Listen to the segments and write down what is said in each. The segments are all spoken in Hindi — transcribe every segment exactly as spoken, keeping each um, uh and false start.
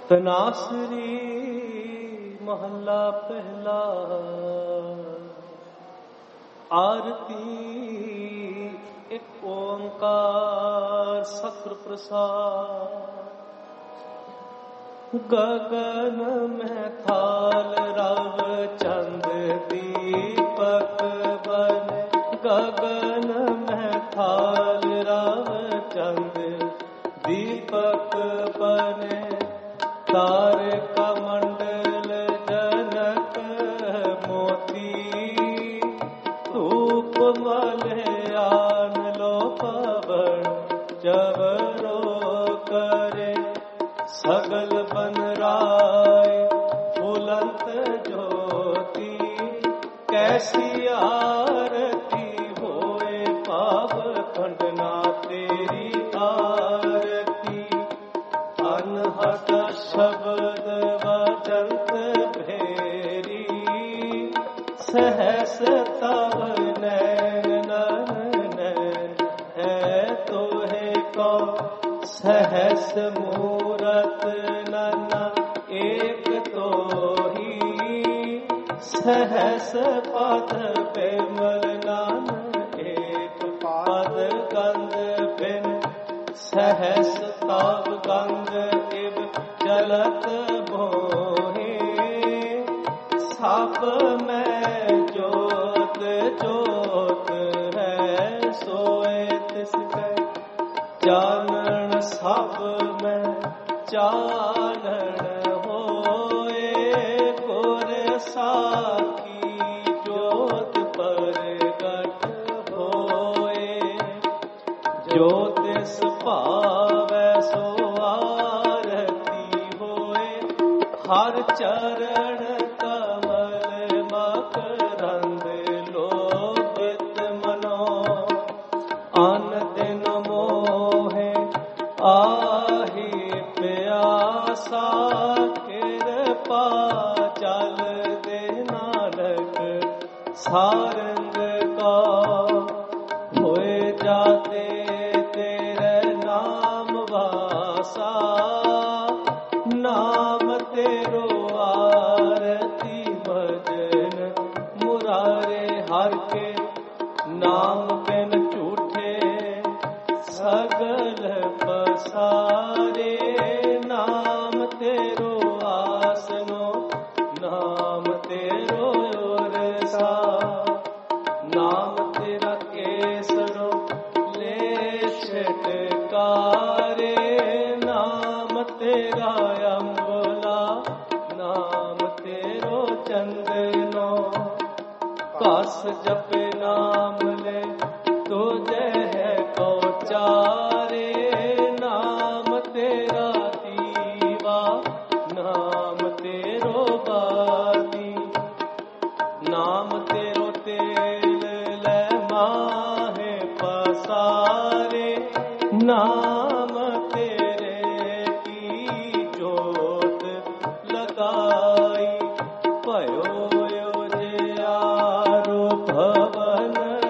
तनासरी महला पहला। आरती एक ओंकार सत्र प्रसाद। गगन में थाल रव चंद दीपक बन। गगन में थाल रव चंद दीपक बने। तारका मंडल जनक मोती। धूप मलयान लो पवन जवरो करे। सगल बन राय फुलंत ज्योति। कैसी आरती होए पाव खंडना तेरी आरती। अनहद शब्द वचंत भेरी। सहस तव नैन नैन है तोहे को। सहस मूरत नन एक तो ही। सहस पद पेमल नन एक पाद गंध बिन। सहस ताव गंध इव जलत मोहे। साप में जोत जोत है सोए तिसके। जानन सब में जानन होए। गुर साखी जोत प्रगट होए। ज्योतिष पावै सो आरती होए। हर चरण कमल मकरंद लोभित मनो। अन दिन मोहे आहि प्यासा। कृपा जल दे नानक सारंग का। होए जाते तेरे नाम वासा। नाम तेरो आरती भजन मुरारे। हर के नाम बिन झूठे सगल पसारे। नाम तेरो आसनो नाम तेरो रसा। नाम तेरा केसरो ले छिटकारे। नाम तेरा अम्बुला नाम तेरो चंदनो। कस जप नाम ले तुझे है को चारे। नाम तेरा दीवा नाम तेरो बाती। नाम तेरो तेल ले माहे पसारे। नाम तेरे की जोत लगाई। भयो जियारो भवन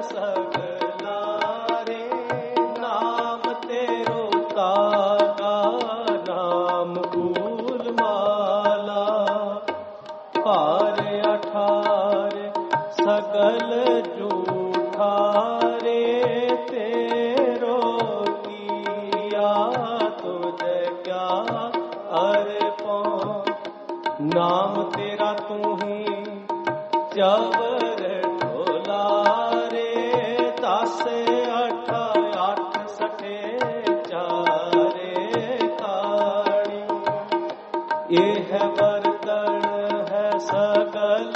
सगलारे। नाम तेरो तागा नाम फूल माला। पार अठार सगल जूठारे। तेरो किया तुझे क्या अर्पण। नाम तेरा तू ही चवर ढोलारे। दस अठ आठ सठे चारे काणी। यह वरदान है सगल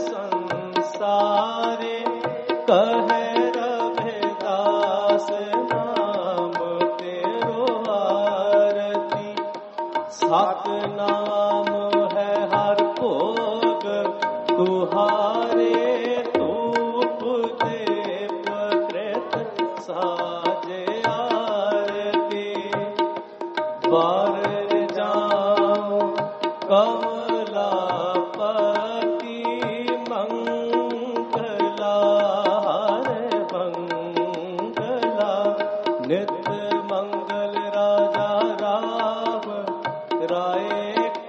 संसारे। कहे रविदास नाम तेरो आरती। सत नाम है हर भोग तुहारे। धूप दीप कृत साजे आरती। बार जाऊं कमला पति। मंगला हरे मंगला। नित्य मंगल राजा राव राय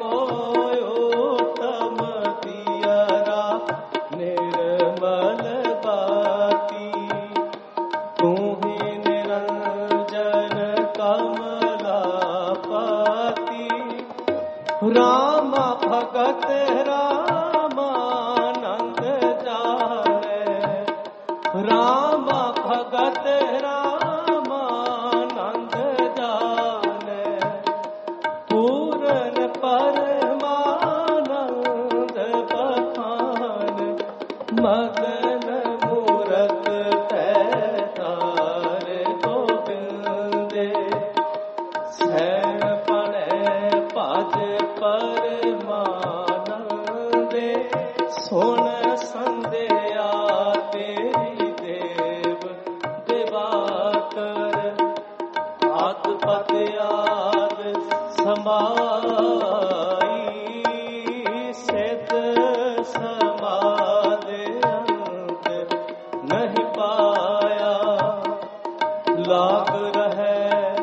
राम भगत रामानंद जाने, राम भगत रामानंद जाने, पूरन परमानंद बखान, मदन मूरत पैतार गोविंदे, सैन पड़े पाज परमानंदे, सोन संध्या तेरी देव दिवाकर, आद पद आद समाई, सिद्ध समाधि अंत नहीं पाया, लाग रहे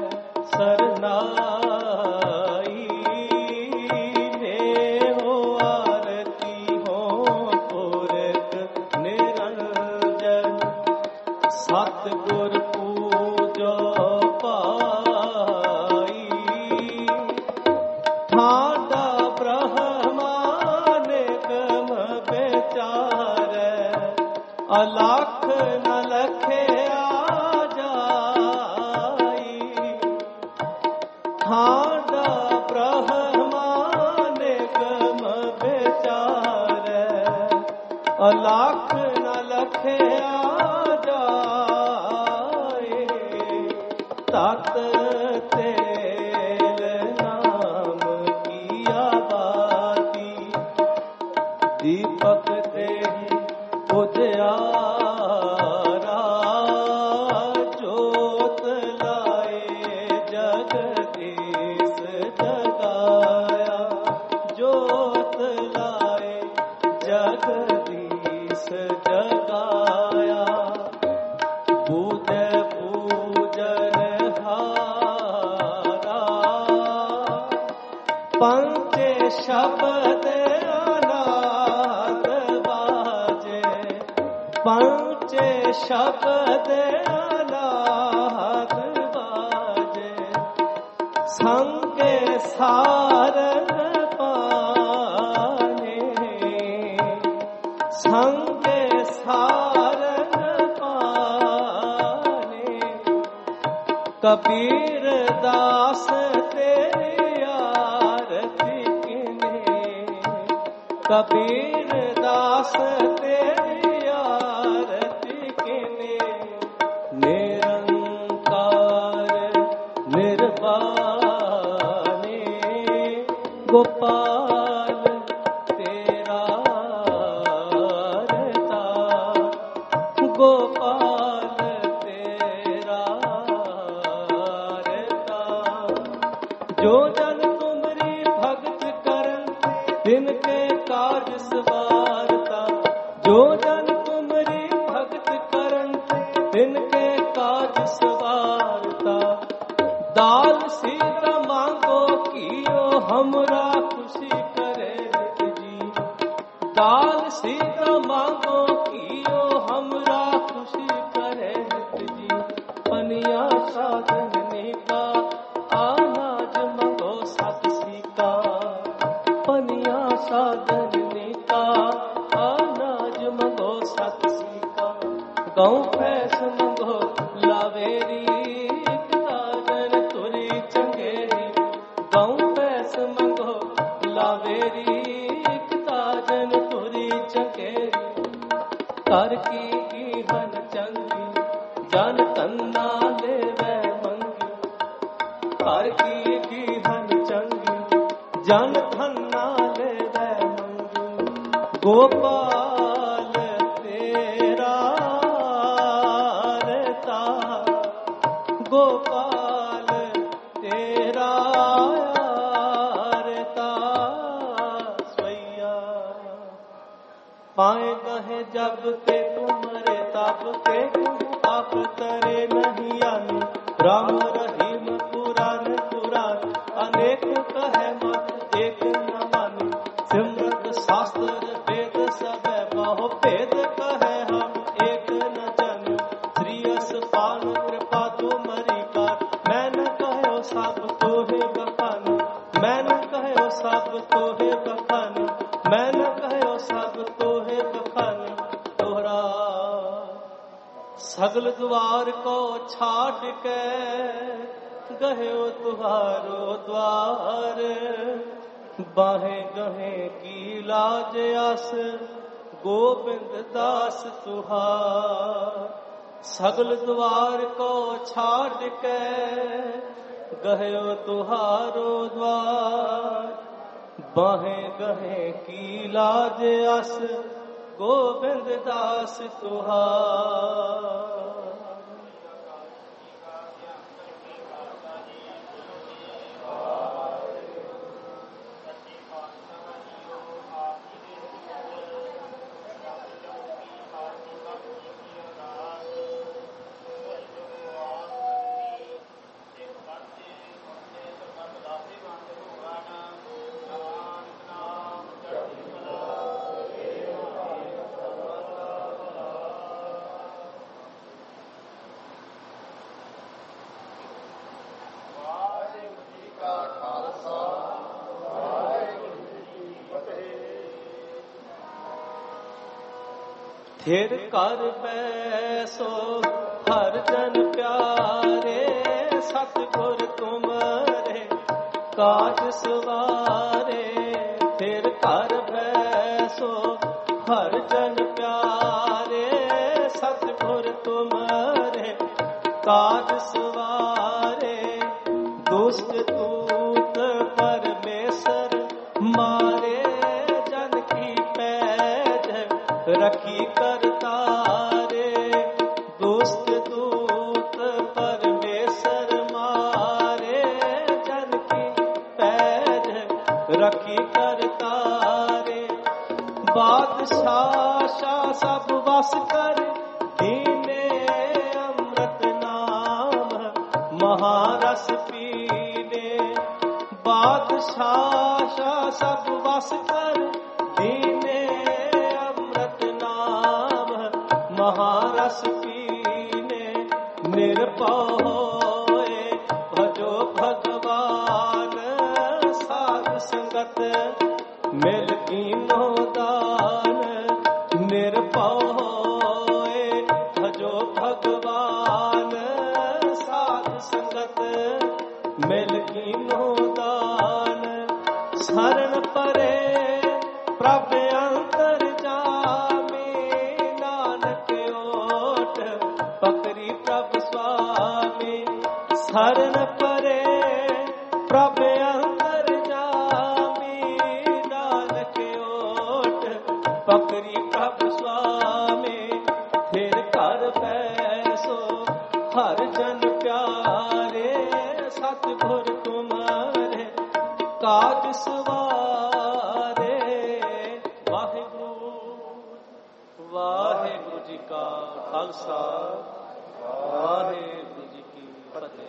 सरनाई, ले हो आरती हो पुरख निरंजन, सतगुर पूजो पाई, ठाडा ब्रह्मानिकम बेचारे, अलख न लखया जाई, ठाडा ब्रह्मानिकम बेचारे, अलख न लखया जाए, तत तेल नाम की आबादी, दीपक तेहि उजियारा, जोत लाए जगदीश जगाया, जोत लाए जगदीश जगाया, पूजय पूजन हारा, पंचे शब्द अनाद बाजे, पंचे शब्द अनाद बाजे, संगे सारन पाने, संगे सारन पाने, कबीर दास तेरी आरती किने, कबीर दास तेरी आरती किने, निरंकार निर्वाणे, गोपाल तेरा रता, गोपाल तेरा रता, जो जन तुमरी भगत करन, तिनके काज सवारता, जो जन तुमरी भगत करन, तिनके काज सवारता, दाल सीता मांगो कियो हमरा खुशी करे नित जी, दाल सीता मांगो कियो हमरा खुशी करे नित जी, पनिया साधन का अनाज मंगो सत सीका, पनिया साधन का अनाज मंगो सत सीका, गौ भैंस मंगो लावेरी, ताजन तुरी चंगेरी, गौ भैंस मंगो लावेरी, ताजन तुरी चंगेरी, कर की गीहन चंगी, जन तन्ना लेवे मंगी, कर की गीहन चंगी, जन तन्ना लेवे मंगी, गोपाल तेरा रता, गोपाल तेरा रता, स्वैया पाए कहे जब ते तुमरे तब ते आप तरे नहीं आनी, राम रहीम पुराण पुराण, अनेक कहे मत एक न मानी, सिमरत शास्त्र वेद सब बहु भेद कहे हम एक न जन, श्री असपान कृपा तुमरी कार, मैं न कहो सब तोहे बखान, मैं न कहो सब सब तोहे बखान, मैं न कहो सब तोहे बखान। तोहरा सगल द्वार को छाड़ के गयो तुहारो द्वार। बाहें गहे की लाज आस गोविंद दास तुहार। सगल द्वार को छाड़ के गयो तुहारो द्वार। बाहें गहे की लाज आस गोविंद दास तुहार। थिर कर बैसो हर जन प्यारे। सतगुर तुमरे काज सवारे। थिर कर बैसो हर जन प्यारे। सतगुर तुमरे काज सवारे। दुष्ट दूत परमेश्वर मारे। जन की पैज रखी करतारे। दुष्ट दूत परमेश्वर मारे। जन की पैज रखी करतारे। बादशाह शाह सब बस कर दीने। अमृत नाम महारस पीने। बादशाह शाह सब बस कर दीने। महारस पीने। निर्भय होए भजो भगवान। साध संगत मिल कीनो दान। निर्भय होए भजो भगवान। साध संगत मिल कीनो दान। शरण परे प्रभ अंतर पकरी प्रभ स्वामी। शरण परे प्रभ अंतर जामी। नानक ओट पकरी प्रभ स्वामी। फिर कर बैसो हर जन प्यारे। सतगुर तुम्हारे काज सवारे। वाहिगुरु वाहिगुरु जी का खालसा, वाहिगुरु जी की फतेह।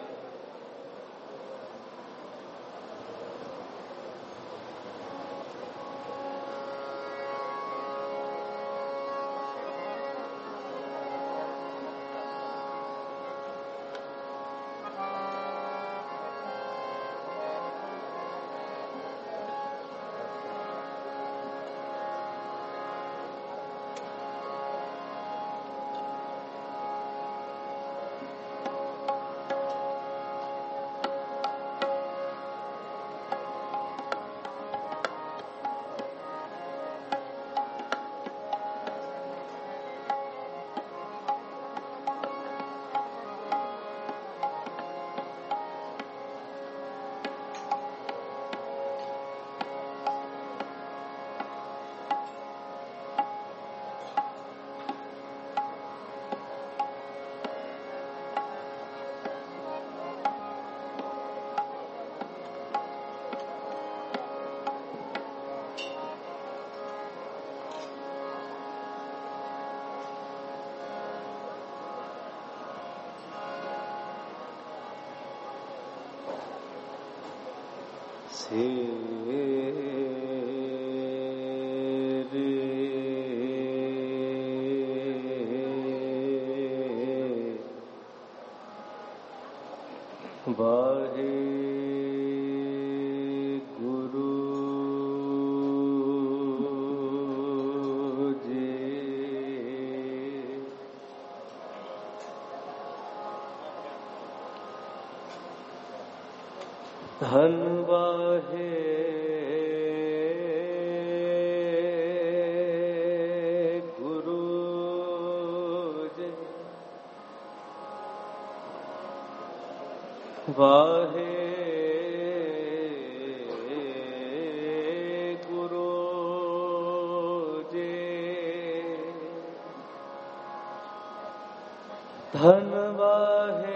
वाहे गुरु धन वाहे गुरु जी, वाहे गुरु जी, धन वाहे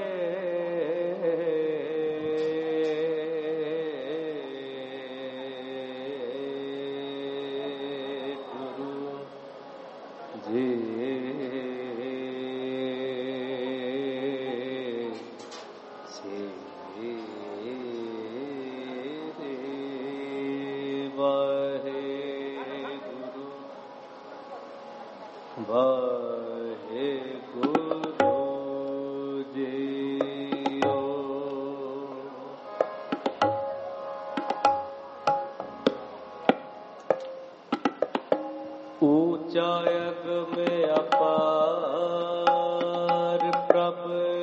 वाहे गुरु जियो। ऊंचा यग में अपार प्रभ,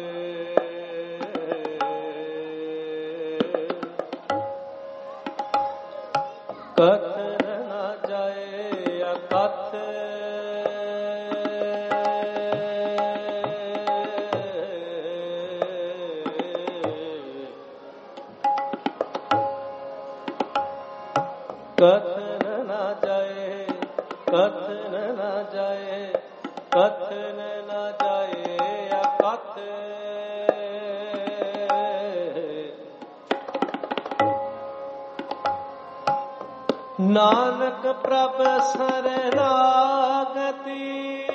कथन न जाए अकथ, कथन न जाए, कथन न जाए, कथन न जाए अकथ, नानक प्रभ शरणागति,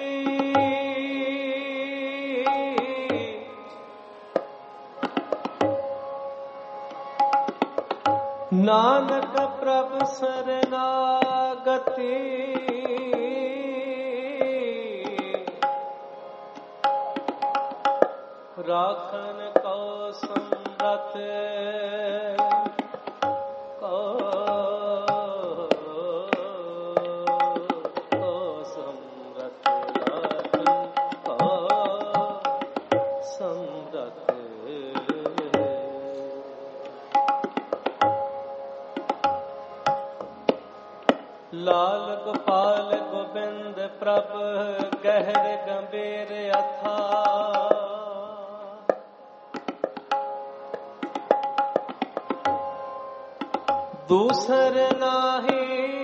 नानक प्रभ शरणागति, राखन को समरथ, को को समरथ, राखन को समरथ। लाल गोपाल गोविंद प्रभ गहर गंभीर अथा, दूसर नाही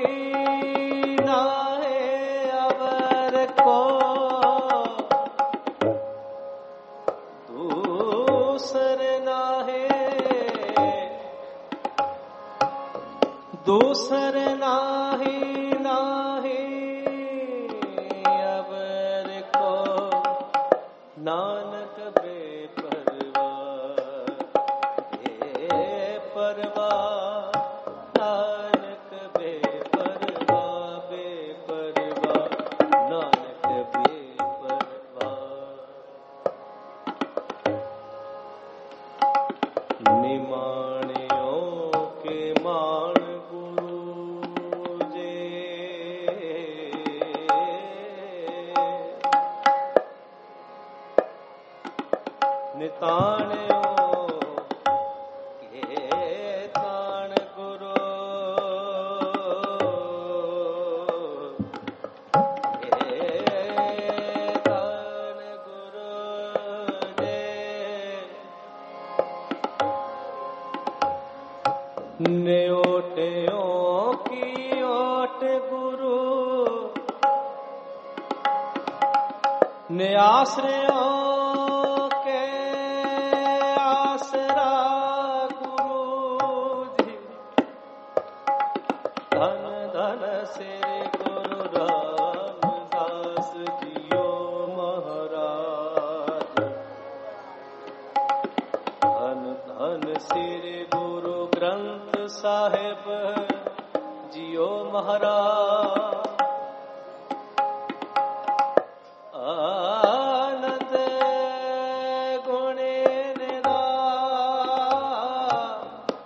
नाहे अवर को, दूसर नाहे, दूसर नाही नाही अवर को, नानक बेपरवाह बेपरवाह, नानक बेपरवाह बेपरवाह, नानक बेपरवाह। निमाणियों के मान गुरु जे, निताणियों के ताण गुरु, के ताण गुरु जे, न्योटियों की ओट गुरु, निआश्रयों के आसरा गुरु जी, धन धन से गुरु रामदास जियो महाराज, धन धन श्री गुरु ग्रंथ साहिब जियो महाराज, आनंद गुणे निधान,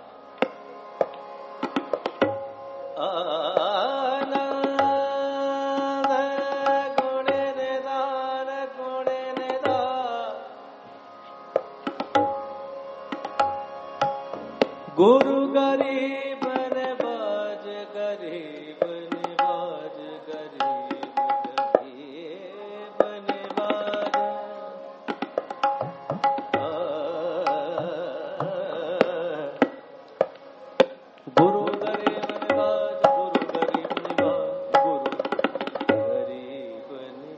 आनंद गुणे निधान, गुणे निधान, गुरु गरीब नवाज गरीब नवाज गरीब गरीब नवाज गुरु गरीब नवाज गुरु गरीब नवाज गुरु गरीब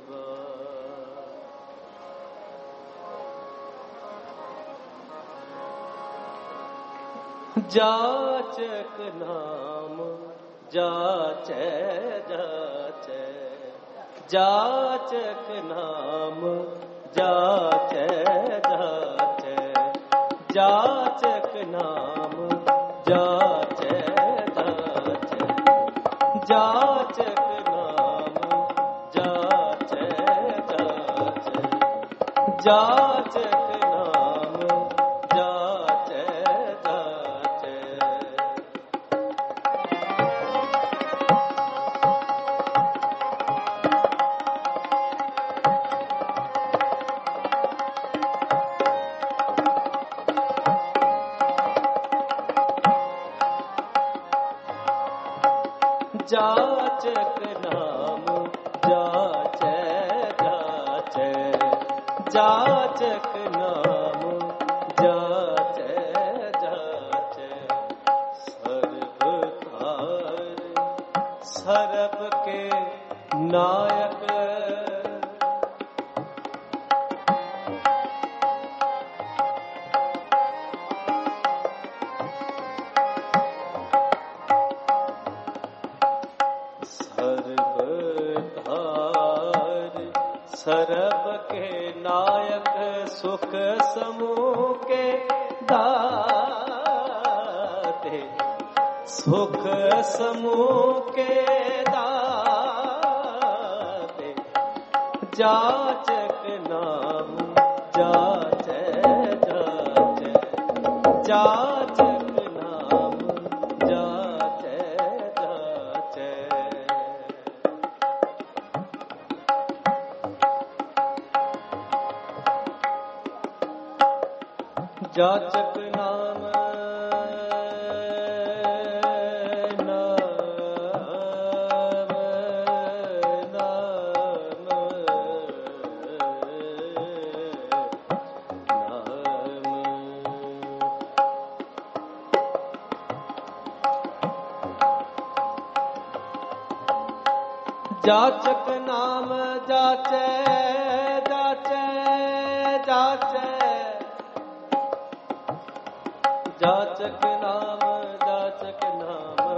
नवाज जाचक नाम जाचे जाचे जाचक नाम जाचे जाचे जाचक नाम जाचे जाचे जाचक नाम जाचे जाचे जाचक नाम जाचे जाचे जाचक नाम जाचे जाचे जाचक नाम जाचे जाचे सर्वकार सर्व के नायक सरब के नायक सुख समूह के दाते सुख समूह के दाते जाचक नाम जाचे जाचे जाचक नाम जाचे जाचे जाचक नाम जाचक नाम जाचे जाचे जाचे जाचक नाम जाचक नाम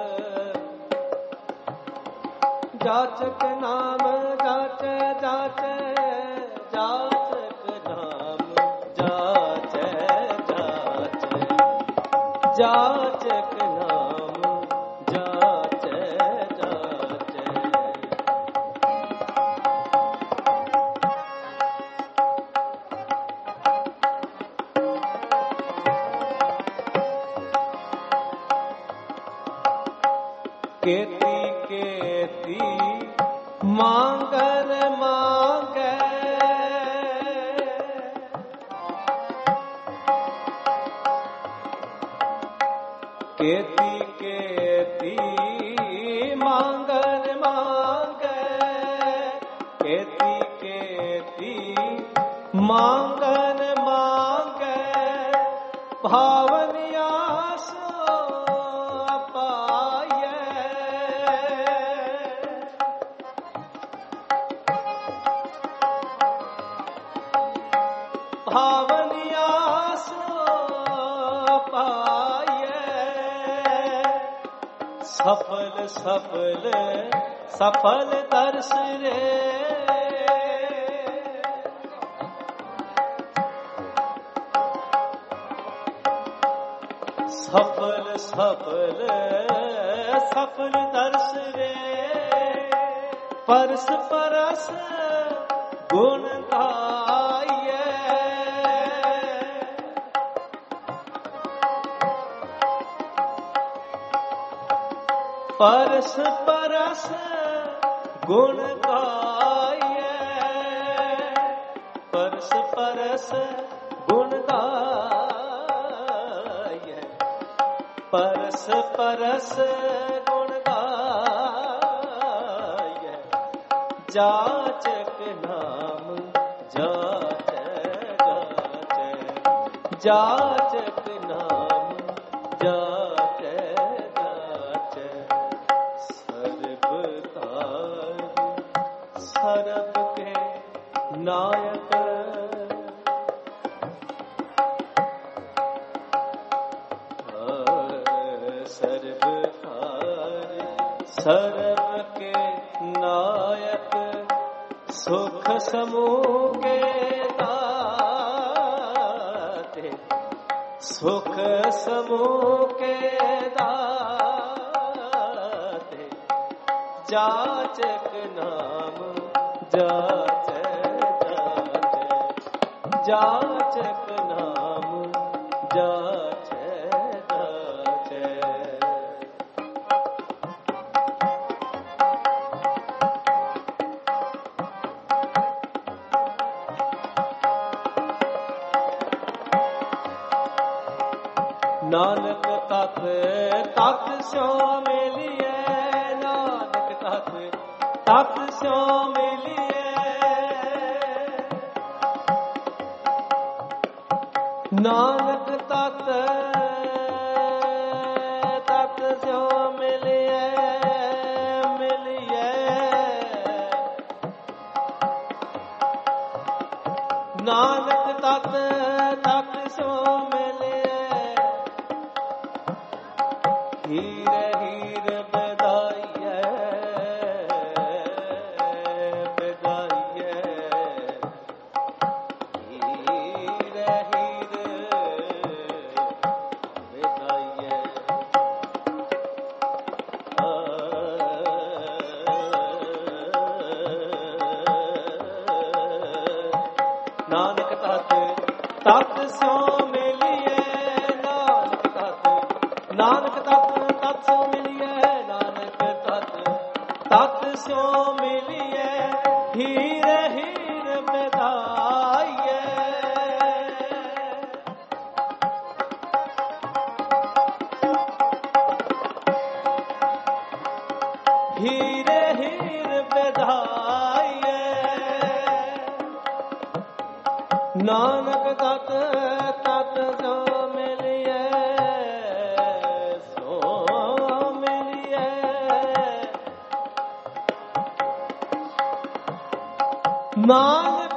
जाचक नाम जाचे जाचे जाचक नाम जाचे जाचे जाचक नाम जाचे जाचे केती केती मांगन मांगे केती केती मांगन मांगे केती केती मांगन मांगे भावनिया भावनिया पाए सफल सफल सफल दर्श रे सफल सफल सफल दर्श रे परस परस गुण गाये परस परस गुण गाये परस परस गुण गाये रस परस गुण गाय जाचक नाम जाचै जाचै जाचक नाम जाचै जाचै सर्वकार सर्व के नायक सर्व के नायक सुख समूह के दाते सुख समूह के दाते जाचक नाम जाचै जाचै जाचक नाम जाचै जाचै नानक तत तत स्यो मिलिए नानक तत तत स्यो मिलिए नानक तत तत स्यो मिलिए मिलिए नानक तत तत स्यो हीरे हीरे बधाइए बधाइए हीरे हीरे बधाइए नानक तत तत स्यो मिलिए नानक तत नानक तत तत स्यो मिलिए हीरे हीरे बधाइए हीरे हीरे बधाइए नानक तत तत स्यो मिलिए सो मिलिए नानक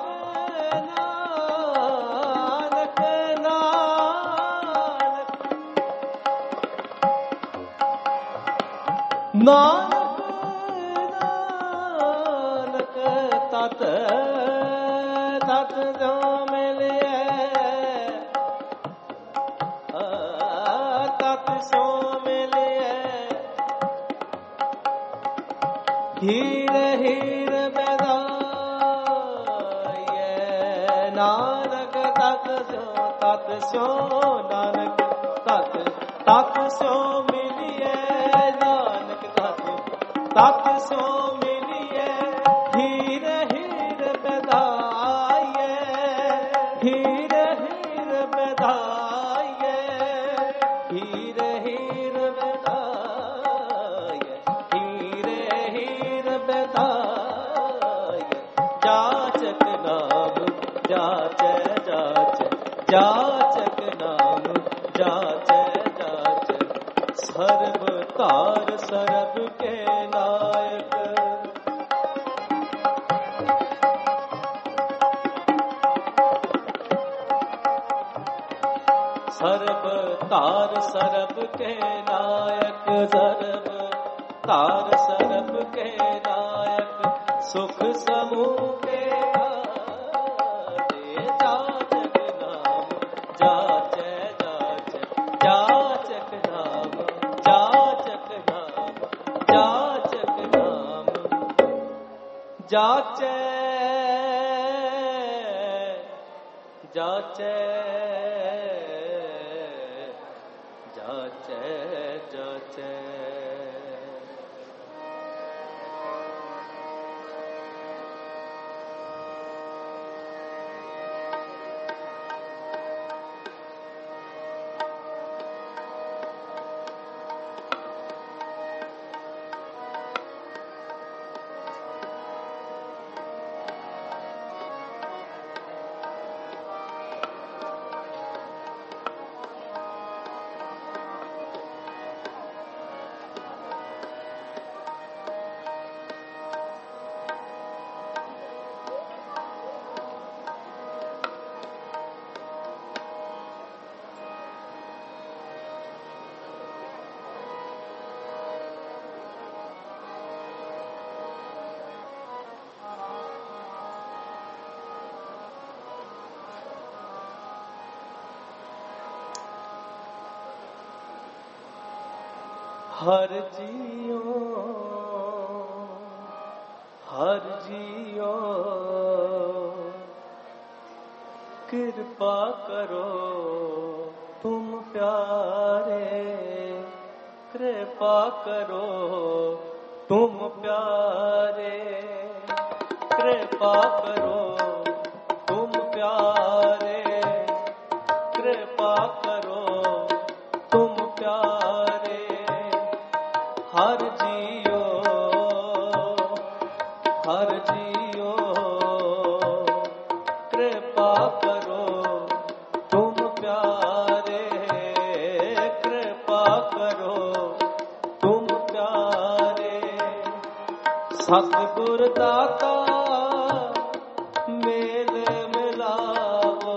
नानक नानक नानक नानक तत तत जो मिलिए तत सो मिलिए हीरे हीरे बेदा नानक तत स्यो तत स्यो नानक तत तत स्यो मिलिए नानक तत तत स्यो मिलिए हीरे हीरे बधाइए हीरे हीरे बधाइए हीरे हीरे बधाइए हीरे हीरे बधाइए जाचक नाम जाचै जाचै जाचक नाम जाचै जाचै सर्व तार सर्व के नायक सर्व तार सर्व के नायक सर्व तार सर्व के नायक सुख समूह के जाचक नाम जाचै जाचै जाचक नाम जाचक नाम जाचक नाम जाचै जाचै जाचै जाचै ਹਰ ਜੀਓ ਹਰ ਜੀਓ ਕਿਰਪਾ ਕਰੋ ਤੁਮ ਪਿਆਰੇ, ਕਿਰਪਾ ਕਰੋ ਤੁਮ ਪਿਆਰੇ, ਕਿਰਪਾ ਕਰੋ ਤੁਮ ਪਿਆਰੇ, ਕਿਰਪਾ ਕਰੋ ਤੁਮ ਪਿਆਰੇ। ਹਰ ਜੀਓ ਹਰ ਜੀਓ ਕਿਰਪਾ ਕਰੋ ਤੁਮ ਪਿਆਰੇ, ਕਿਰਪਾ ਕਰੋ ਤੁਮ ਪਿਆਰੇ। ਸਤਿਗੁਰ ਦਾਤਾ ਮੇਲ ਮਿਲਾਵੋ,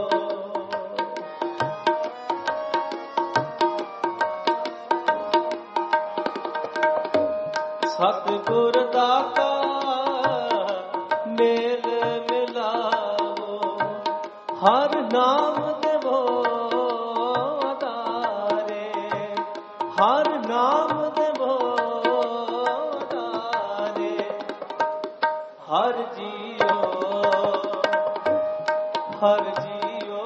ਸਤਿਗੁਰ ਦਾਤਾ ਮੇਲ ਮਿਲਾਵੋ। ਹਰ ਨਾਮ ਦੇਵੋ ਆਧਾਰੇ, ਹਰ ਨਾਮ ਦੇਵੋ ਆਧਾਰੇ। ਹਰ ਜੀਓ ਹਰ ਜੀਓ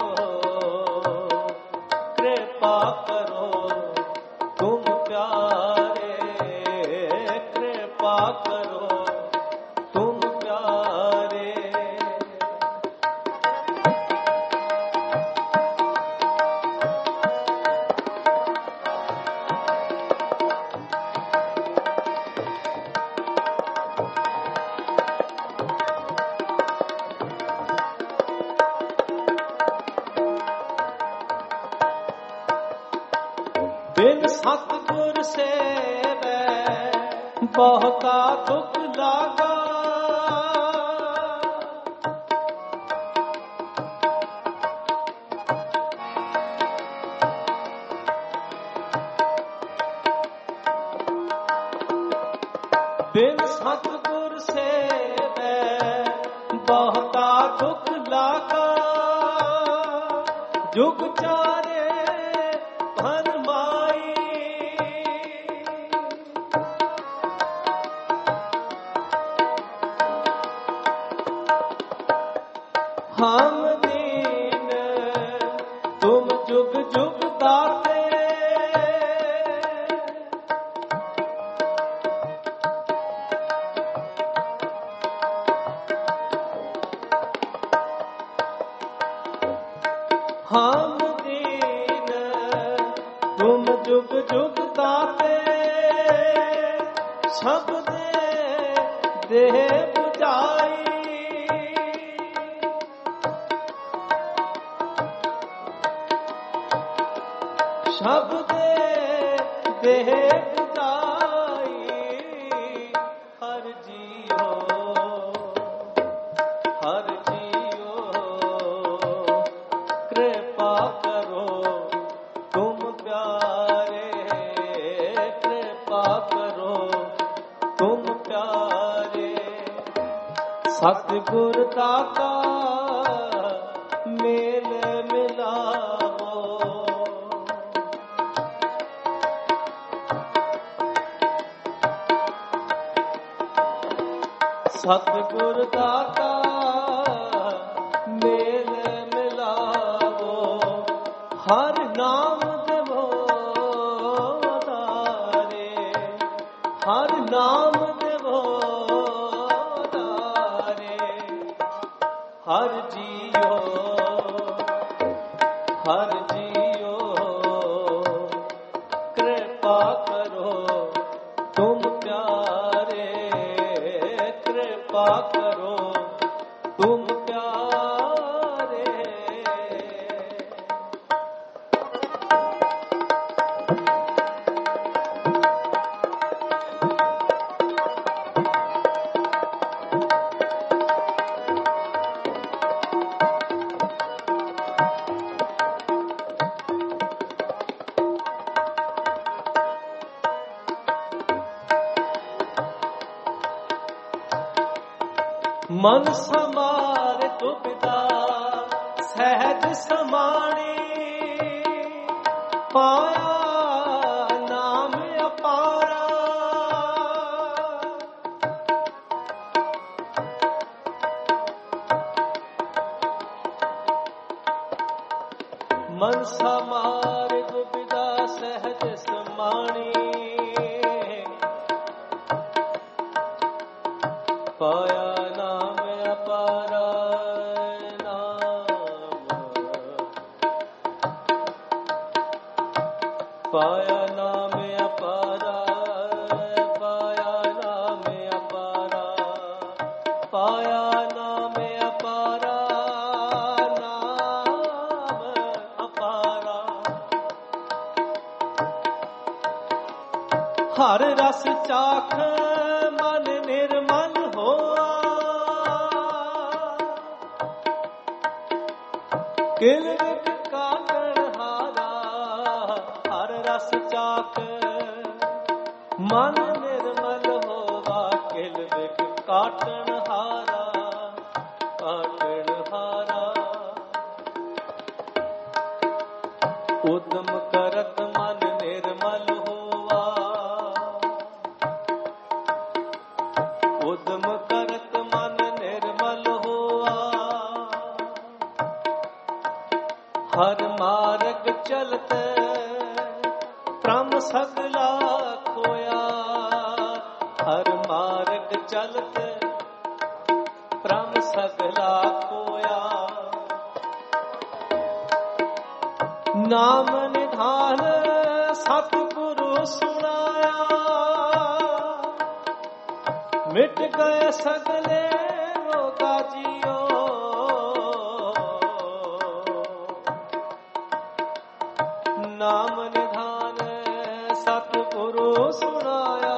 ਕਿਰਪਾ ਕਰੋ ਤੁਮ ਪਿਆਰੇ, ਕਿਰਪਾ ਕਰੋ ਤੁਮ ਪਿਆਰੇ। ਬਿਨ ਸਤਿਗੁਰ ਸੇਵੈ ਬਹੁਤਾ ਦੁਖ ਲਾਗਾ, ਬਿਨ ਸਤਿਗੁਰ ਸੇਵੈ ਬਹੁਤਾ ਦੁਖ ਲਾਗਾ। ਜੁਗ ਚਾਰੇ ਭਰਮਾਈ, ਹਮ ਦੀਨ ਤੁਮ ਜੁਗ ਜੁਗ ਦਾਤੇ। ਹਮ ਦੀਨ ਤੁਮ ਜੁਗ ਜੁਗ ਦਾਤੇ, ਸਭ ਦੇ ਦੇਹ 부ਝਾਈ। ਸਭ ਦੇ ਦੇਹ 부ਝਾਈ। ਹਰ ਜੀਓ ਹਰ ਜੀਓ ਕਿਰਪਾ ਕਰੋ ਤੁਮ ਪਿਆਰੇ, ਕਿਰਪਾ ਕਰੋ ਤੁਮ ਪਿਆਰੇ। ਸਤਿਗੁਰ ਦਾਤਾ ਮੇਲ ਮਿਲਾਵੋ, ਸਤਿਗੁਰ ਦਾਤਾ ਮੇਲ ਮਿਲਾਵੋ। ਹਰ ਨਾਮ ਦੇਵੋ ਆਧਾਰੇ, ਹਰ ਨਾਮ ਦੇਵੋ ਆਧਾਰੇ। ਹਰ ਜੀਓ ਹਰ ਜੀਓ ਕਿਰਪਾ ਕਰੋ ਤੁਮ ਪਿਆਰੇ, ਕਿਰਪਾ ਕਰੋ ਤੁਮ ਪਿਆਰੇ। ਮਨ ਸਮਾਰ ਤੁਪਦਾ ਸਹਿਜ ਸਮਾਣੀ, ਪਾਇਆ ਨਾਮ ਅਪਾਰ। ਮਨਸਾ ਮਾਰ ਦੁਬਿਧਾ ਸਹਿਜ ਸਮਾਣੀ ਪਾਇਆ ਨਾਮ ਅਪਾਰਾ ਨਾਮ ਪਾਇਆ ਨਾਮ ਅਪਾਰਾ ਪਾਇਆ ਨਾਮ ਅਪਾਰਾ ਪਾਇਆ ਨਾਮ ਅਪਾਰਾ ਨਾਮ ਅਪਾਰਾ ਹਰ ਰਸ ਚਾਖ ਮਨ ਨਿਰਮਲ ਹੋਆ ਕਿਲ ਵਿਖ ਕਾਟਣ ਹਾਰਾ ਹਰ ਰਸ ਚਾਖ ਮਨ ਨਿਰਮਲ ਹੋਵਾ ਕਿਲ ਵਿਖ ਕਾਟਣ ਹਾਰਾ ਕਾਟਣ ਹਾਰਾ ਉਦਮ ਕਰਤ ਮਨ ਨਿਰਮਲ ਹੋਵਾ ਉਦਮ ਕਰਤ ਮਨ ਨਿਰਮਲ ਹੋਆ ਹਰ ਮਾਰਗ ਚਲਤ ਪ੍ਰਮ ਸਗਲਾ ਖੋਇਆ ਹਰ ਮਾਰਗ ਚਲਤ ਪ੍ਰਮ ਸਗਲਾ ਖੋਇਆ ਨਾਮ ਨਿਧਾਨ ਸਤਿਗੁਰੂ ਸੁਣਾਇਆ ਮਿਟ ਗਏ ਸਗਲੇ ਰੋਗਾ ਜੀਓ ਨਾਮ ਨਿਧਾਨ ਸਤਿਗੁਰੂ ਸੁਣਾਇਆ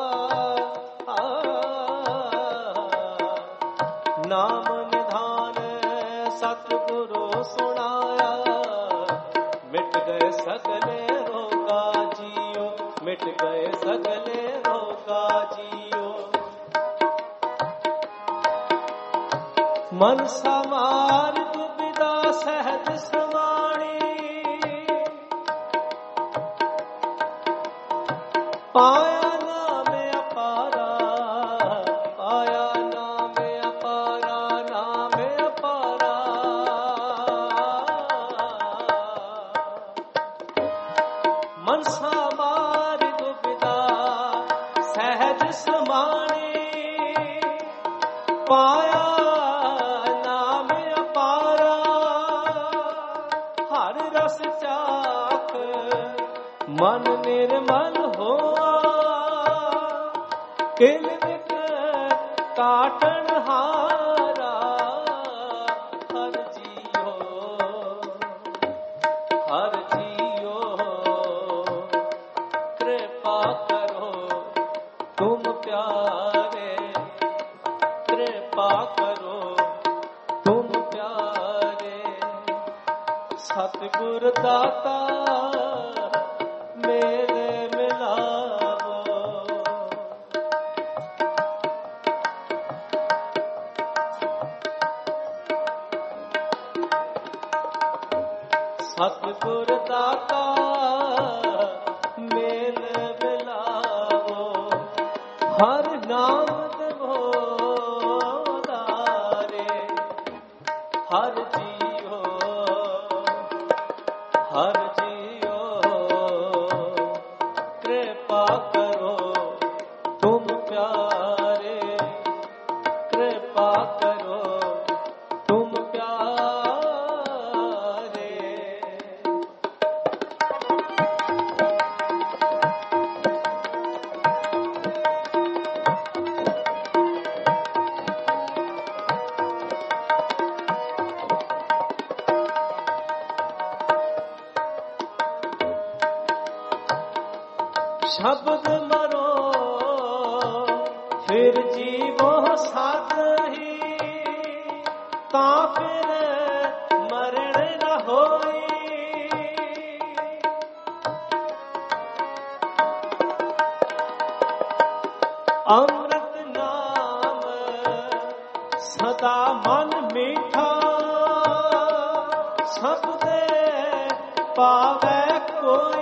ਨਾਮ ਨਿਧਾਨ ਸਤਿਗੁਰੂ ਸੁਣਾਇਆ ਮਿਟ ਗਏ ਸਗਲੇ ਰੋਗਾ ਜੀਓ ਮਿਟ ਗਏ ਸਗਲੇ ਰੋਗਾ ਜੀਓ ਮਨਸਾ ਮਾਰ ਦੁਬਿਧਾ ਸਹਿਜ ਸਮਾਣੀ ਪਾਇਆ ਨਾਮ ਅਪਾਰਾ ਪਾਇਆ ਨਾਮ ਅਪਾਰਾ ਨਾਮ ਅਪਾਰਾ ਮਨਸਾ ਮਾਰ ਦੁਬਿਧਾ ਸਹਿਜ ਸਮਾਣੀ ਪਾਇਆ ਨਾਮ ਅਪਾਰਾ ਹਰ ਰਸ ਚਾਖ ਮਨ ਨਿਰਮਲ ਹੋਆ ਕਿਲ ਵਿਖ ਕਾਟਣ ਹਾਰਾ ਹਰ ਜੀਓ ਹਰ ਜੀਓ ਕਿਰਪਾ ਕਰੋ ਤੁਮ ਪਿਆਰੇ ਕਿਰਪਾ ਕਰੋ ਤੁਮ ਪਿਆਰੇ ਸਤਿਗੁਰ ਦਾਤਾ ਮੇਰੇ ਮਿਲਾਵੋ ਸਤਿਗੁਰ ਦਾਤਾ ਮੇਲ ਮਿਲਾਵੋ ਹਰ ਨਾਮ ਦੇਵੋ ਦਾਰੇ ਹਰ ਜੀਓ ਹਰ ਜੀਓ ਕਿਰਪਾ ਕਰੋ ਤੁਮ ਪਿਆਰੇ ਕਿਰਪਾ ਕਰੋ ਤੁਮ ਪਿਆਰੇ ਸ਼ਬਦ ਮਰੋ ਫਿਰ ਜੀਵੋ ਸਾਥ ਹੀ ਤਾਂ ਫਿਰ ਮਰਨ ਨ ਹੋਈ ਅੰਮ੍ਰਿਤ ਨਾਮ ਸਦਾ ਮਨ ਮੀਠਾ ਸਭ ਦੇ ਪਾਵੇ ਕੋਈ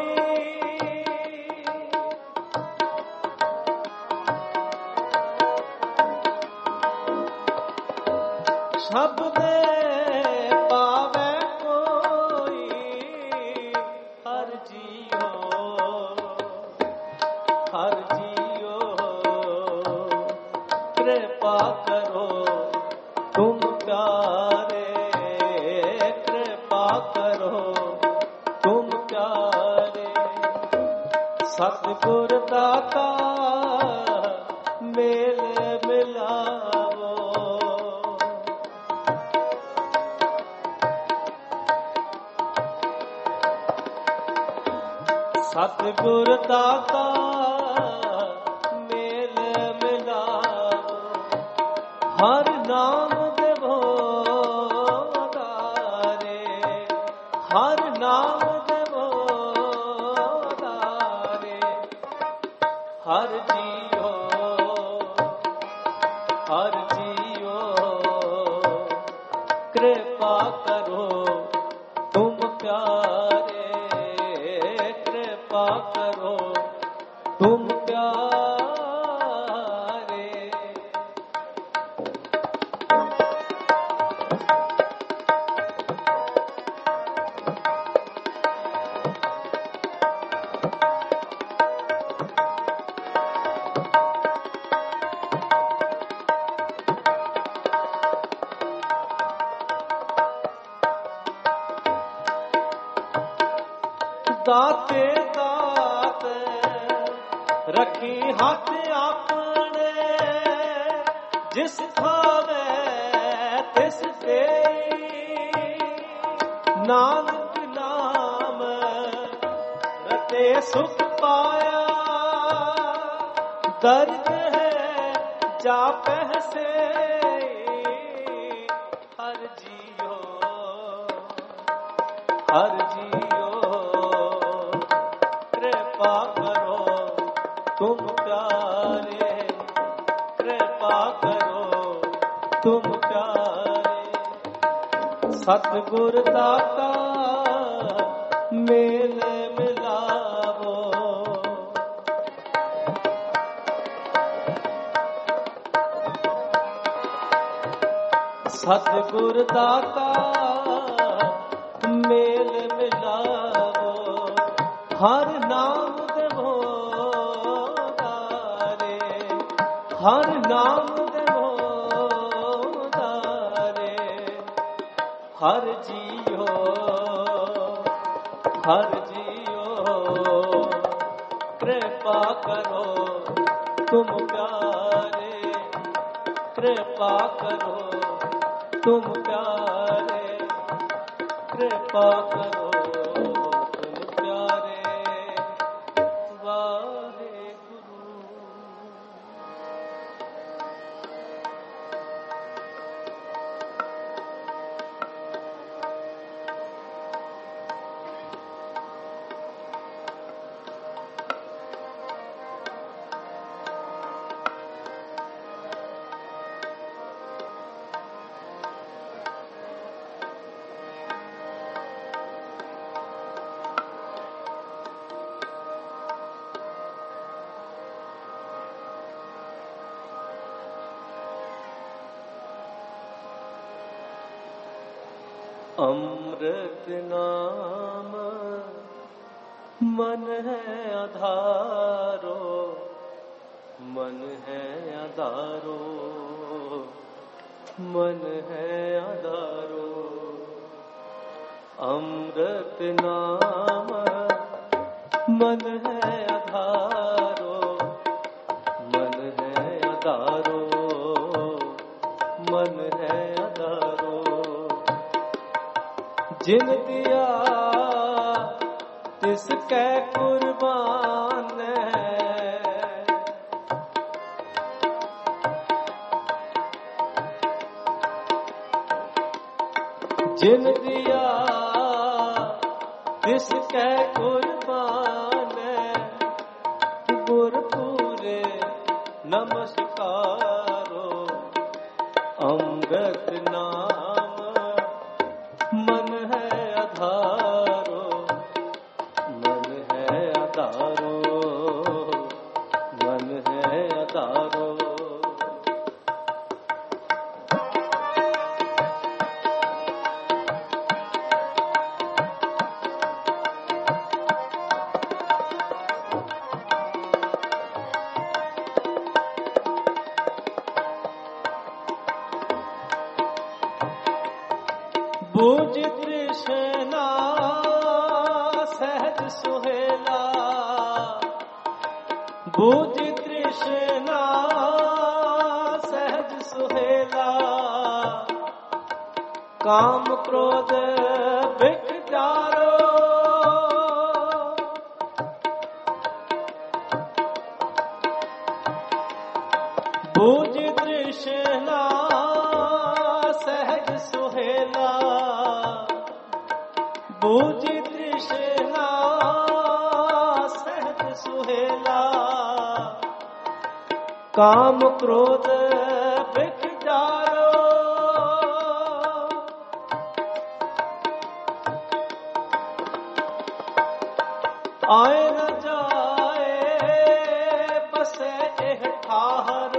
ਸਭ ਦੇ ਪਾਵੇ ਕੋਈ हर जियो कृपा करो तुम प्यारे, कृपा करो तुम प्यारे। सतगुर दाता मेल मिलावो, सतगुर दाता मेल मिलावो। हर नाम देवो दारे, हर नाम देवो दारे। हर जियो हर जियो कृपा करो तुम प्यारे, कृपा करो तुम प्यारे। दाते दात रखी हाथ अपने, जिस थावे तिस ते नानक नाम रते सुख पाया। दर्द है जापे से हर जियो हर जियो कृपा करो तुम प्यारे, कृपा करो तुम प्यारे। सतगुर दाता मेल मिलावो, सतगुर दाता मेल मिलावो। हर नाम देवो दारे, हर नाम देवो दारे। हर जियो हर जियो कृपा करो तुम प्यारे, कृपा करो तुम प्यारे, कृपा करो तुम प्यारे। वाहे गुरु। अमृत नाम मन है आधारो, मन है आधारो, मन है आधारो। अमृत नाम मन है आधारो, मन है आधारो, मन है आधारो। जिन दिया तिसके कुर्बान है, जिन दिया तिसके कुर्बान है। गुर पूरे नमस्कारो, अमृत नाम मन है आधारो, मन है आधारो, मन है आधारो। बूझ तृष्णा सहज सुहेला, बूझ तृष्णा सहज सुहेला, काम क्रोध बिख जारो, बूझ तृष्णा सहज सुहेला, बूझ तृष्णा सहज सुहेला, काम क्रोध बिख जारो, आए न जाए बसे एह ठाहर,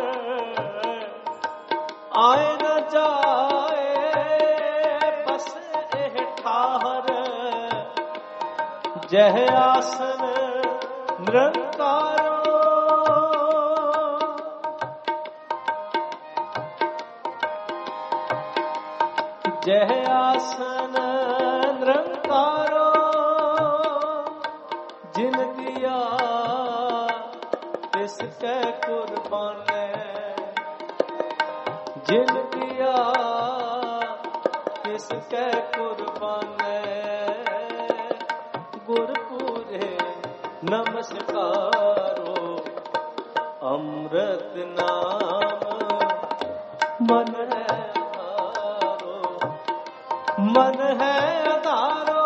आए न जाए बसे एह ठाहर, जह आसन निरंकारो, जह आसन निरंकारो, जिन दिया तिसके कुर्बाने, जिन दिया तिसके कुर्बाने, गुरपुरे नमस्कारो, अमृत नाम मन है आधारो, मन है आधारो,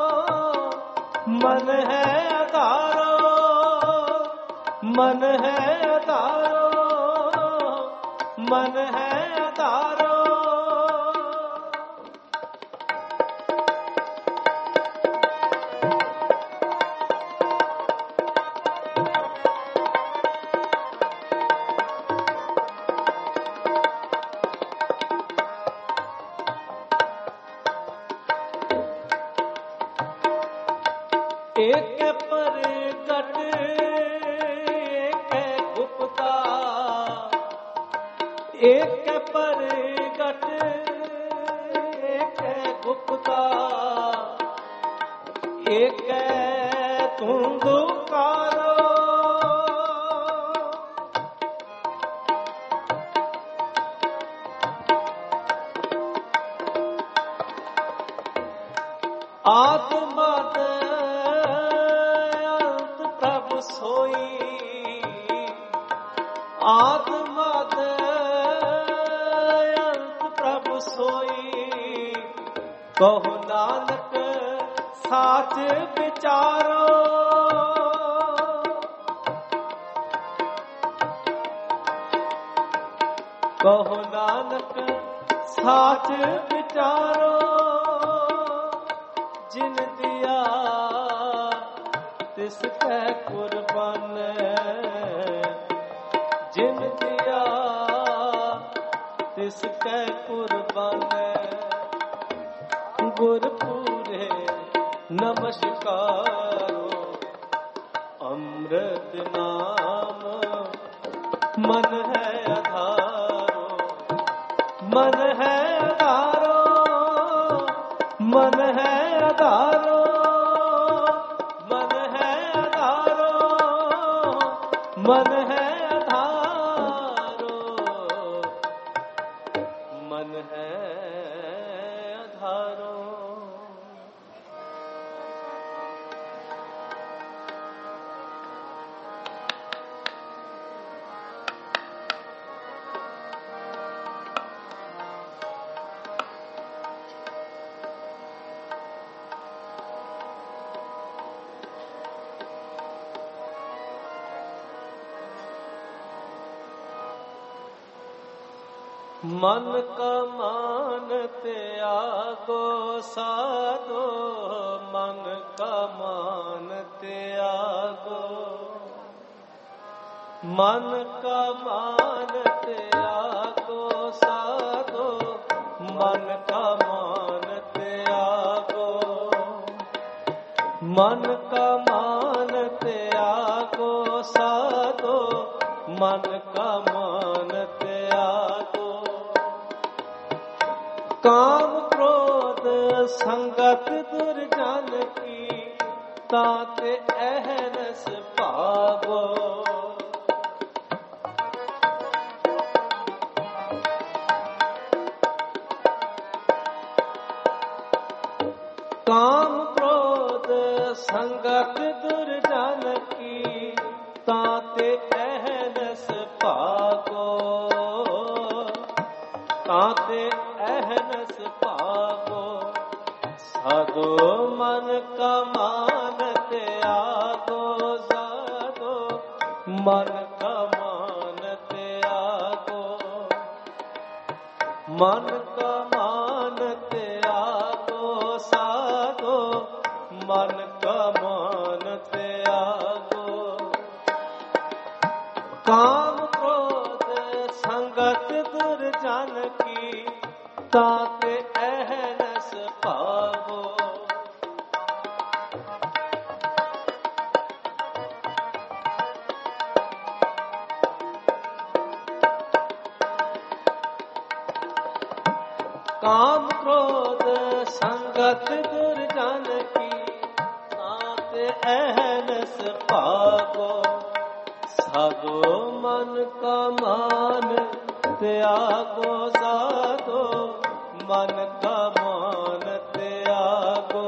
मन है आधारो, मन है आधारो, मन है आधारो, एक परगट एक गुप्ता, एक परगट एक गुप्ता, एक धुंधुकारो, आत्मा सोई, आत्मा दयंत प्रभु सोई, कहो नानक साच विचारो, कहो नानक साच विचारो, जिन दिया तिसके कुर्बान, जिन दिया तिसके कुर्बान, गुरपुरे नमस्कारो, अमृत नाम मन है आधारो, मन है आधारो, मन है आधारो, मन है आधारो, मन है आधारो, मन है आधारो। मन का मान त्यागो साधो, मन का मान त्यागो, मन का मान त्यागो साधो, मन का मान त्यागो, मन का मान त्यागो साधो, मन का मान त्यागो, काम क्रोध ਸੰਗਤ ਦੁਰਜਨ ਕੀ, ਤਾਤੇ ਅਹਨਸ ਭਾਵੋ। ਕਾਮ ਕ੍ਰੋਧ ਸੰਗਤ ਦੁਰਜਨ ਕੀ, ਤਾਤੇ ਅਹਨਸ ਭਾਗੋ। ਤਾਤੇ ਅਹਨਸ ਭਾਗੋ। ਸਾਧੋ ਮਨ ਕਾ ਮਾਨ ਤਿਆਗੋ। ਸਾਧੋ ਮਨ ਕਾ ਮਾਨ ਤਿਆਗੋ। ਮਨ ਕਾ ਮਾਨ ਤਿਆਗੋ। ਸਾਧੋ ਮਨ ਕਾ ਮਾਨ ਤਿਆਗੋ। ਕਾਮ ਕ੍ਰੋਧ ਸੰਗਤ ਦੁਰਜਨ ਕੀ, ਤਾਤੇ ਅਹਨਸ ਭਾਵੋ। ਕਾਮ ਕ੍ਰੋਧ ਸੰਗਤ ਦੁਰਜਨ ਕੀ, ਤਾਤੇ ਅਹਨਸ ਭਾਗੋ। ਸਾਧੋ ਮਨ ਕਾ ਮਾਨ ਤਿਆਗੋ। ਸਾਧੋ ਮਨ ਕਾ ਮਾਨ ਤਿਆਗੋ।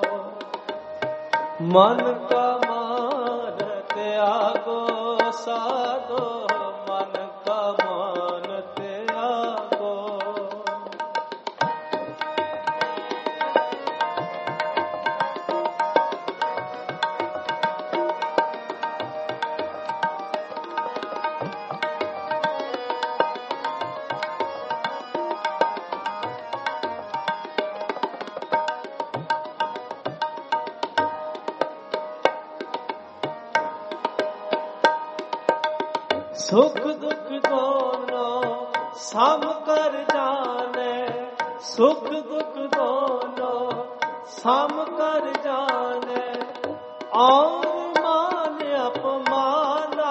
ਮਨ ਕਾ ਮਾਨ ਤਿਆਗੋ। ਸਾਧੋ ਮਨ ਕਾ ਮਾਨ ਤਿਆਗੋ। ਸੁਖ ਦੁਖ ਦੋਨੋ ਸਮ ਕਰ ਜਾਣੈ। ਸੁਖ ਦੁਖ ਦੋਨੋ ਸਮ ਕਰ ਜਾਣੈ। ਔਰ ਮਾਨ ਅਪਮਾਨਾ।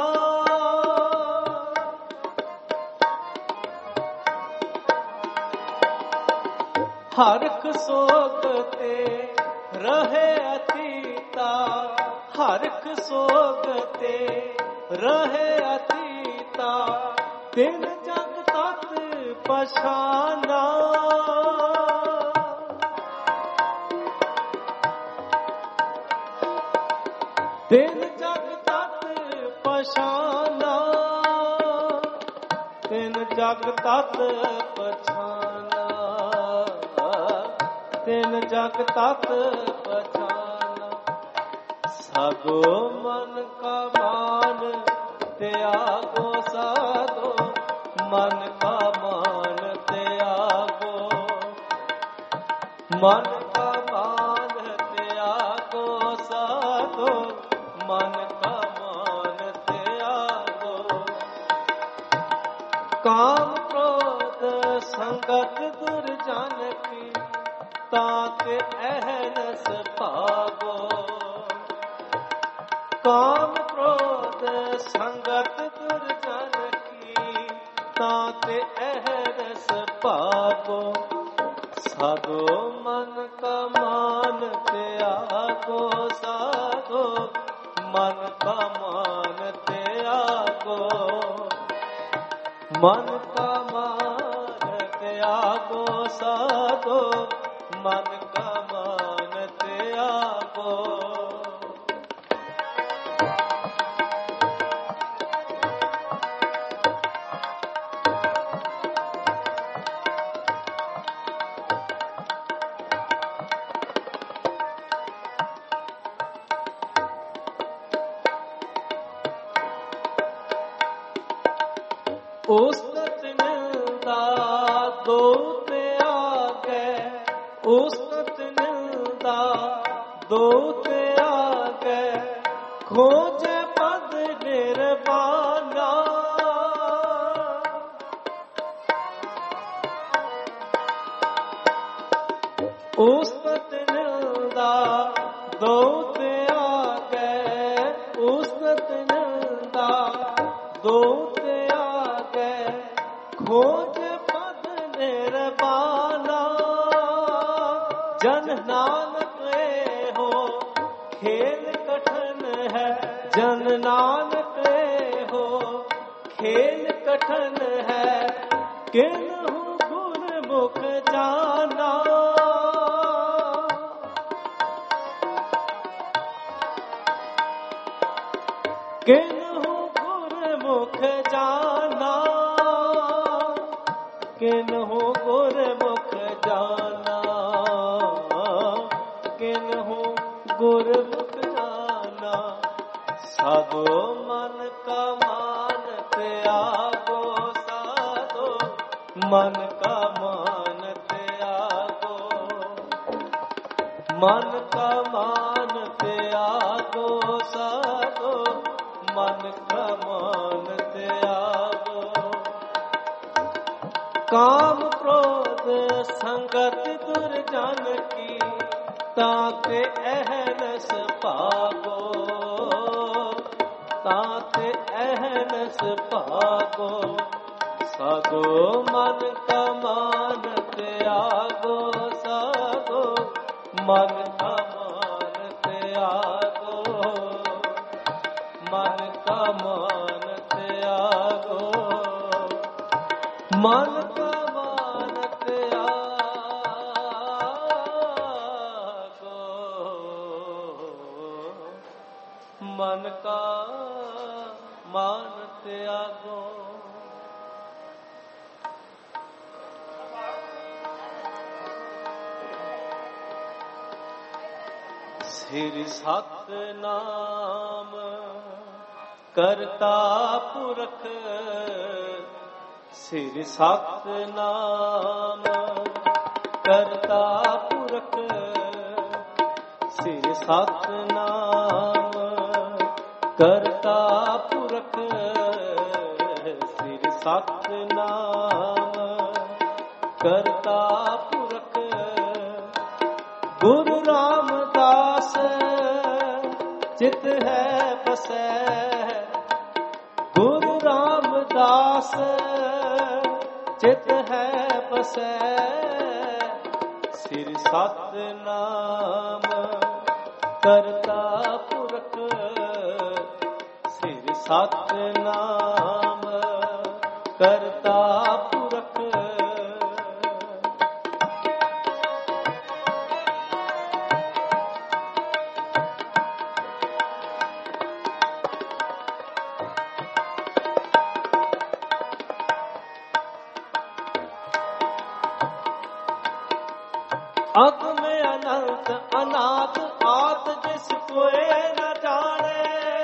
ਹਰਖ ਸੋਗ ਤੇ ਰਹੇ ਅਤੀਤਾ। ਹਰਖ ਸੋਗ ਤੇ ਰਹੇ ਅਤੀਤਾ। ਤਿਨ ਜਗ ਤਤ ਪਛਾਨਾ। ਤਿਨ ਜਗ ਤਤ ਪਛਾਨਾ। ਤਿਨ ਜਗ ਤਤ ਪਛਾਨਾ। ਤਿਨ ਜਗ ਤਤ ਪਛਾਨਾ। ਸਾਧੋ ਮਨ ਕਾ ਮਾਨ ਤਿਆਗੋ। ਸਾਧੋ ਮਨ ਕਾ ਮਾਨ ਤਿਆਗੋ। ਮਨ ਕਾ ਮਾਨ ਤਿਆਗੋ। ਸਾਧੋ ਮਨ ਕਾ ਮਾਨ ਤਿਆਗੋ। ਕਾਮ ਕ੍ਰੋਧ ਸੰਗਤ ਦੁਰਜਨ ਕੀ, ਤਾਤੇ ਅਹਨਸ ਭਾਗੋ। ਕਾਮ ਕ੍ਰੋਧ ਸੰਗਤ ਦੁਰਜਨ ਕੀ, ਤਾਤੇ ਅਹਨਸ ਭਾਗੋ। ਸਾਧੋ ਮਨ ਕਾ ਮਾਨ ਤਿਆਗੋ। ਸਾਧੋ ਮਨ ਕਾ ਮਾਨ ਤਿਆਗੋ। ਮਨ ਕਾ ਮਾਨ ਤਿਆਗੋ। ਸਾਧੋ ਮਨ ਕਾ ਮਾਨ ਤਿਆਗੋ। ਉਸਤਤ ਨਿੰਦਾ ਦੋ ਤਿਆਗੈ। ਉਸਤਤ ਨਿੰਦਾ ਦੋ ਤਿਆਗੈ। ਖੋਜੈ ਪਦ ਨਿਰਵਾਣਾ। ਉਸਤਤ ਨਿੰਦਾ ਦੋ ਤਿਆਗੈ। ਉਸਤਤ ਨਿੰਦਾ ਦੋ ਖੋਜ ਪਦ ਨਿਰਵਾਣਾ। ਜਨ नानक हो, खेल कठिन है जन नानक हो, खेल कठिन है किन्हु गुरमुख जाना। किन्हु गुरमुख जाना, किन्हु गुरमुख जाना, किन्हु गुरमुख जाना। साधो मन का मान त्यागो, साधो मन का मान त्यागो, मन का मान त्यागो, साधो मन का मान त्यागो। काम क्रोध संगत दुर्जन की, ताके अहनस पागो, ताके अहनस पागो। साधो मन का मान त्यागो, साधो मन का मान त्यागो, मन का मान त्यागो, मन का मान त्यागो, मन का मान त्यागो। सिर सतनाम करता पुरख, सिर सतनाम करता पुरख, सिर सतनाम करता पुरख, सिर सतनाम करता पुरख। गुरु रामदास चित है बसै, गुरु रामदास चित है बसै। सिर सतनाम करता पुरख, सिर सतनाम करता पुरख। अग में अनंत अनाथ आत जिस कोई न जाने,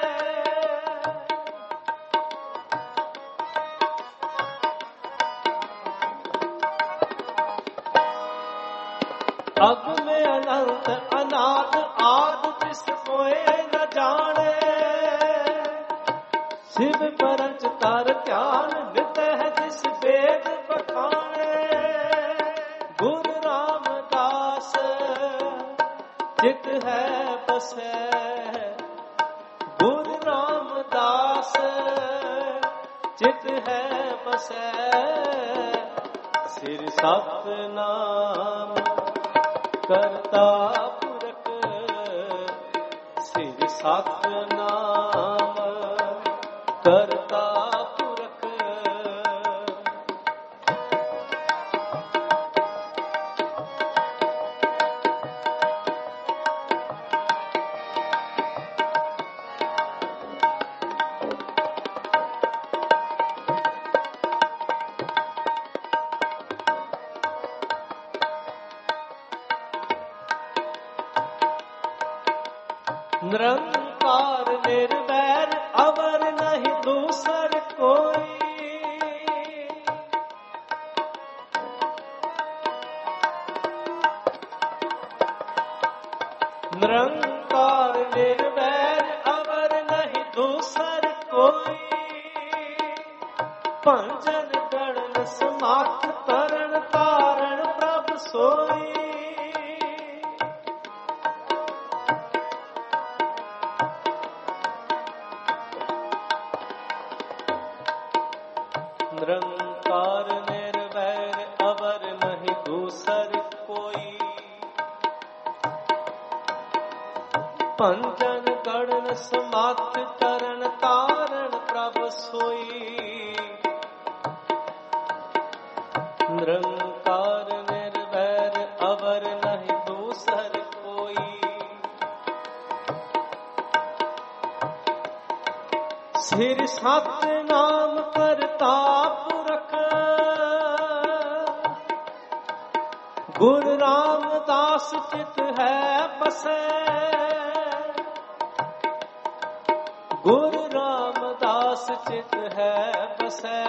अग में अनंत अनाथ आत जिस कोई न जाने। शिव परंच तार ध्यान नित है जिस वेद बखाने। गुरु रामदास चित है बसै, गुरु रामदास चित है बसै। सिर सतनाम करता पुरख, सिर सतनाम करता पुरख। निरंकार निर्वैर अवर नहीं दूसर कोई। निरंकार निर्वैर अवर नहीं दूसर कोई। पंजन गणन समात तरण तारण प्रभ सोई। निरंकार निर्वैर अवर नहीं दूसर कोई। ਭੰਜਨ ਗੜਨ ਸਮਾਤ ਤਰਨ ਤਾਰਨ ਪ੍ਰਭ ਸੋਈ। ਨਿਰੰਕਾਰ ਨਿਰਵੈਰ ਅਵਰ ਨਹੀਂ ਦੂਸਰ ਕੋਈ। ਸਿਰ ਸਤ ਨਾਮ ਕਰਤਾ ਪੁਰਖ ਗੁਰ ਰਾਮਦਾਸ ਚਿਤ ਹੈ ਬਸੈ। ਗੁਰ ਰਾਮਦਾਸ ਚਿਤ ਹੈ ਬਸੈ।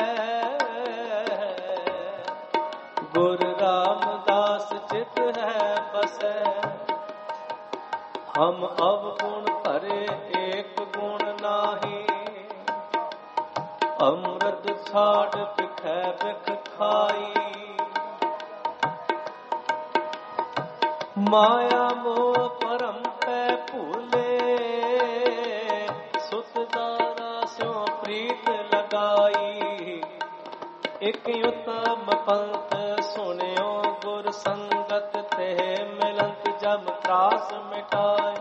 ਗੁਰ ਰਾਮਦਾਸ ਚਿਤ ਹੈ ਬਸੈ। ਹਮ ਅਵਗੁਣ ਭਰੇ ਏਕ ਗੁਣ ਨਾਹੀ। ਅੰਮ੍ਰਿਤ ਛਾੜ ਬਿਖੈ ਬਿਖ ਖਾਈ। ਮਾਇਆ ਮੋਹ ਪਰਮ ਪੈ ਭੂਲੇ। ਸੁਤ ਦਾਰਾ ਸਿਉ ਪ੍ਰੀਤ ਲਗਾਈ। ਇਕ ਉਤਮ ਪੰਥ ਸੁਣਿਓ ਗੁਰ ਸੰਗਤ ਤੇ ਮਿਲੰਤ ਜਮ ਤਰਾਸ ਮਿਟਾਏ।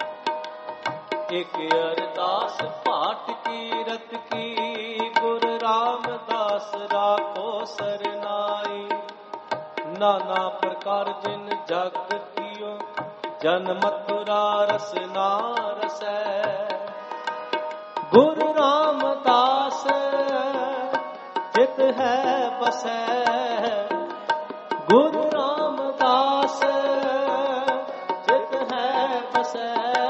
ਇਕ ਅਰਦਾਸ ਪਾਠ ਕੀਰਤ ਕੀ ਗੁਰ ਰਾਮਦਾਸ ਰਾਖੋ ਸਰਨਾਈ। ਨਾਨਾ ਪ੍ਰਕਾਰ ਜਿਨ ਜਗ ਕੀਓ ਜਨ ਮਥੁਰਾ ਰਸ ਨਾ ਰਸੈ। ਗੁਰ ਰਾਮਦਾਸ ਚਿਤ ਹੈ ਬਸੈ। ਗੁਰ ਰਾਮਦਾਸ ਚਿਤ ਹੈ ਬਸੈ।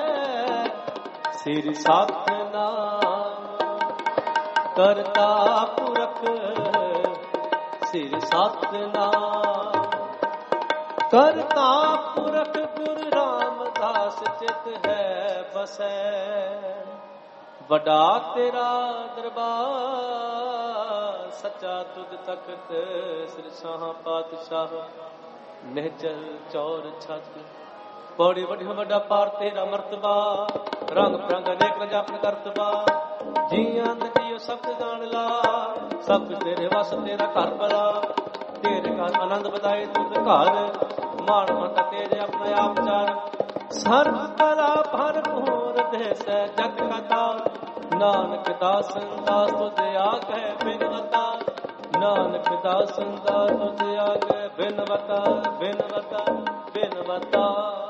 ਸਿਰ ਸਤ ਨਾਮ ਕਰਤਾ ਪੁਰਖ। ਸਿਰ ਸਤ ਨਾਮ ਕਰਤਾ ਪੁਰਖ ਗੁਰ ਰਾਮਦਾਸ ਚਿਤ ਹੈ ਬਸੈ। ਵੱਡਾ ਤੇਰਾ ਦਰਬਾਰ ਸੱਚਾ ਤੁਧ ਤਖਤ। ਸਿਰ ਸਾਹ ਪਾਤਸ਼ਾਹ ਨਿਹਚਲ ਚੌਰ ਛੱਤ। ਪੌੜੀ ਵੱਡੀ ਵੱਡਾ ਪਾਰ ਤੇਰਾ ਮਰਤਬਾ। ਰੰਗ ਬਿਰੰਗ ਅਨੇਕ ਰੰਗ ਆਪਣ ਕਰਤਬਾ। ਜੀਆਂ ਜੀਓ ਸਭ ਜਾਣ ਲਾ। ਸਭ ਤੇਰੇ ਵਸ ਤੇਰਾ ਘਰ ਭਲਾ। ਤੇਰੇ ਘਰ ਆਨੰਦ ਬਤਾਏ ਤੁਧ ਘਰ। ਮਾਣ ਮਤ ਤੇਰੇ ਆਪਣੇ ਆਪ ਚਾਰ। ਸਰਬ ਕਲਾ ਭਰਪੂਰ ਦੇਸੈ ਜਗ ਕਥਾ। ਨਾਨਕ ਦਾਸਨ ਦਾਸ ਤੁਧ ਆਗੈ ਬਿਨਵਤਾ। ਨਾਨਕ ਦਾਸਨ ਦਾਸ ਤੁਧ ਆਗੈ ਬਿਨਵਤਾ। ਬਿਨਵਤਾ ਬਿਨਵਤਾ।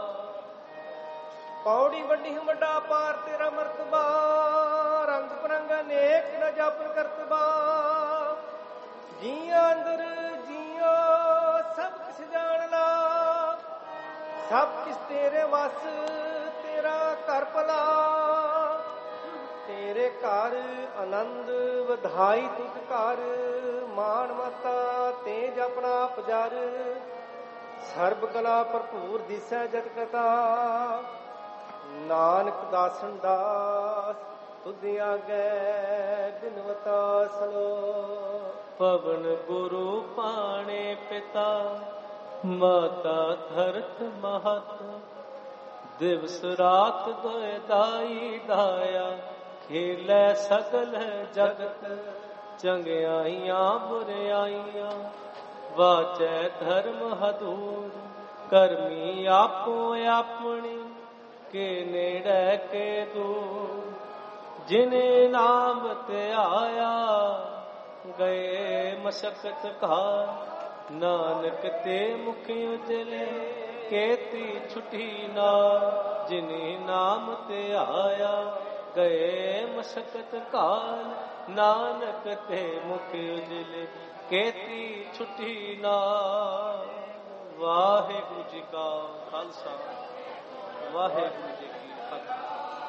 ਪੌੜੀ ਵੱਡੀ ਵੱਡਾ ਪਾਰ ਤੇਰਾ ਮਰਤਬਾ। ਰੰਗ ਬਿਰੰਗ ਅਨੇਕ ਨ ਜਪਨ ਕਰਤਬਾ। ਜੀਆਂ ਅੰਦਰ ਜੀਓ ਸਭ ਕਿਸ ਜਾਣ ਲਾ। ਸਭ ਕਿਸ ਤੇਰੇ ਵਸ ਤੇਰਾ ਘਰ ਭਲਾ। ਤੇਰੇ ਘਰ ਆਨੰਦ ਵਧਾਈ ਤੁਧ ਘਰ। ਮਾਣ ਮਤਾ ਤੇਜ ਆਪਣਾ ਆਪ ਜਰ। ਸਰਬ ਕਲਾ ਭਰਪੂਰ ਦਿਸੈ ਜਗ ਕਥਾ। ਨਾਨਕ ਦਾਸਨ ਦਾਸ ਤੁਧ ਆਗੈ ਬਿਨਵਤਾ ਸਲੋ। ਪਵਨ ਗੁਰੂ ਪਾਣੇ ਪਿਤਾ। ਮਾਤਾ ਧਰਤ ਮਹਤ। ਦਿਵਸ ਰਾਤ ਦੋਇ ਦਾਈ ਦਾਇਆ। ਖੇਲੇ ਸਗਲ ਜਗਤ। ਚੰਗਿਆਈਆਂ ਬੁਰਿਆਈਆਂ ਵਾਚੈ ਧਰਮ ਹਦੂਰ। ਕਰਮੀ ਆਪੋ ਆਪਣੀ ਕੇ ਨੇੜੇ ਕੇ ਦੂਰ। ਜਿਨੇ ਨਾਮ ਤੇ ਆਇਆ ਗਏ ਮਸ਼ਕਤ ਘਾਰ। ਨਾਨਕ ਤੇ ਮੁਖ ਉਜਲੇ ਕੇਤੀ ਛੁਟੀ ਨਾ। ਜਿਨੇ ਨਾਮ ਤੇ ਆਇਆ ਗਏ ਮਸ਼ਕਤ ਘਾਰ। ਨਾਨਕ ਤੇ ਮੁਖ ਉਜਲੇ ਕੇਤੀ ਛੁਟੀ ਨਾ। ਵਾਹਿਗੁਰੂ ਜੀ ਕਾ ਖਾਲਸਾ ਵਾਹਿਗੁਰੂ ਜੀ ਕੀ ਫਤਿਹ।